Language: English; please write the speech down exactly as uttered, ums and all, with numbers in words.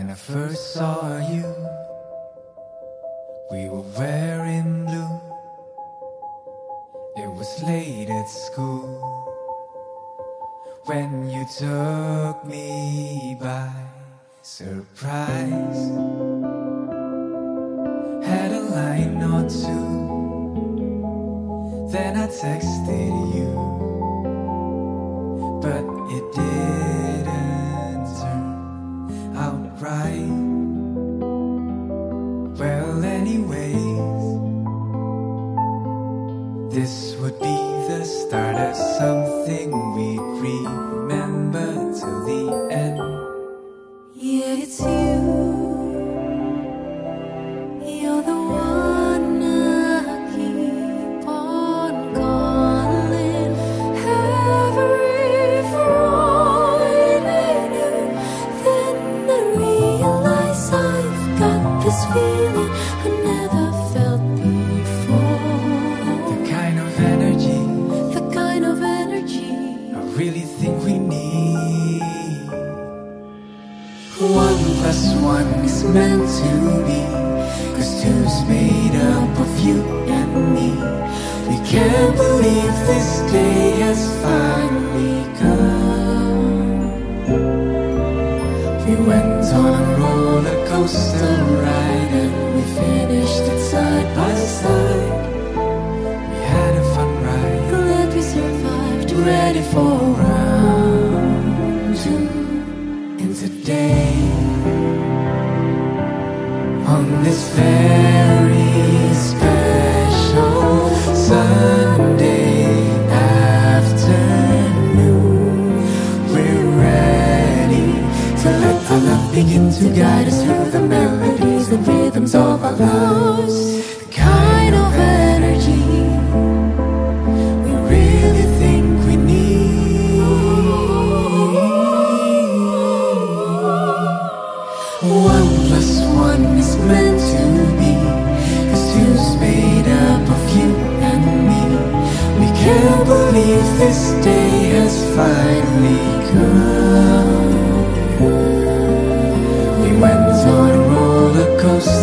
When I first saw you, we were wearing blue. It was late at school when you took me by surprise. Had a line or two, then I texted you, but it didn't turn out right. Well, anyways, this would be the start of something we'd remember till the end. Yeah, it's you. You're the one I keep on calling. Every Friday, then I realize I've got this feeling I never felt before. The kind of energy, the kind of energy I really think we need. One plus one is meant to be, 'cause two's made up of you and me. We can't believe this day has finally come. We went on a roller coaster ride and we finished it side by side. We had a fun ride, glad we survived. ready for round two. And today, on this very special Sunday afternoon, we're ready to let our love begin to guide us through the melodies and rhythms of our lives. The kind of energy we really think we need. One plus one is meant to be, 'cause two's made up of you and me. We can't believe this day has finally come. We went on a roller coaster